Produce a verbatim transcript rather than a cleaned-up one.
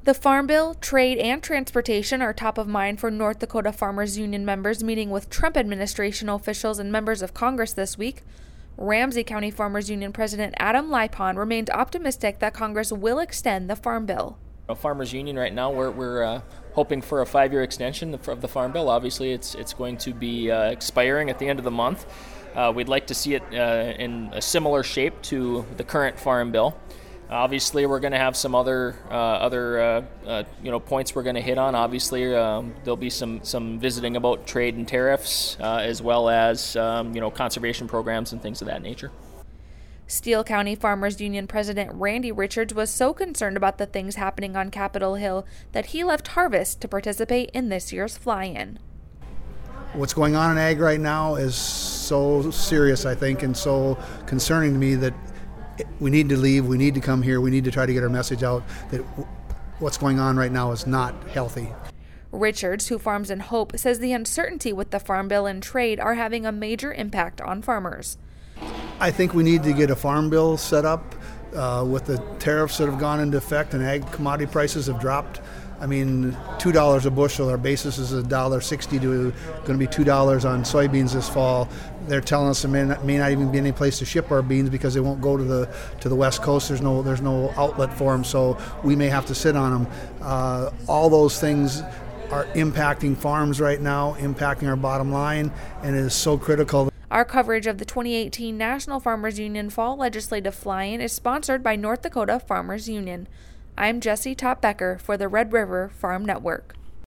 The Farm Bill, trade, and transportation are top of mind for North Dakota Farmers Union members meeting with Trump administration officials and members of Congress this week. Ramsey County Farmers Union President Adam Lipon remained optimistic that Congress will extend the Farm Bill. Farmers Union right now, we're, we're uh, hoping for a five-year extension of the Farm Bill. Obviously, it's it's going to be uh, expiring at the end of the month. Uh, we'd like to see it uh, in a similar shape to the current Farm Bill. Obviously, we're going to have some other uh, other uh, uh, you know points we're going to hit on. Obviously, um, there'll be some some visiting about trade and tariffs, uh, as well as um, you know conservation programs and things of that nature. Steele County Farmers Union President Randy Richards was so concerned about the things happening on Capitol Hill that he left Harvest to participate in this year's fly-in. What's going on in ag right now is so serious, I think, and so concerning to me that we need to leave, we need to come here, we need to try to get our message out that what's going on right now is not healthy. Richards, who farms in Hope, says the uncertainty with the Farm Bill and trade are having a major impact on farmers. I think we need to get a farm bill set up uh, with the tariffs that have gone into effect and ag commodity prices have dropped. I mean, two dollars a bushel. Our basis is one dollar sixty to going to be two dollars on soybeans this fall. They're telling us there may not, may not even be any place to ship our beans because they won't go to the to the West Coast. There's no there's no outlet for them, so we may have to sit on them. Uh, all those things are impacting farms right now, impacting our bottom line, and it is so critical. Our coverage of the twenty eighteen National Farmers Union Fall Legislative Fly-In is sponsored by North Dakota Farmers Union. I'm Jesse Topp-Becker for the Red River Farm Network.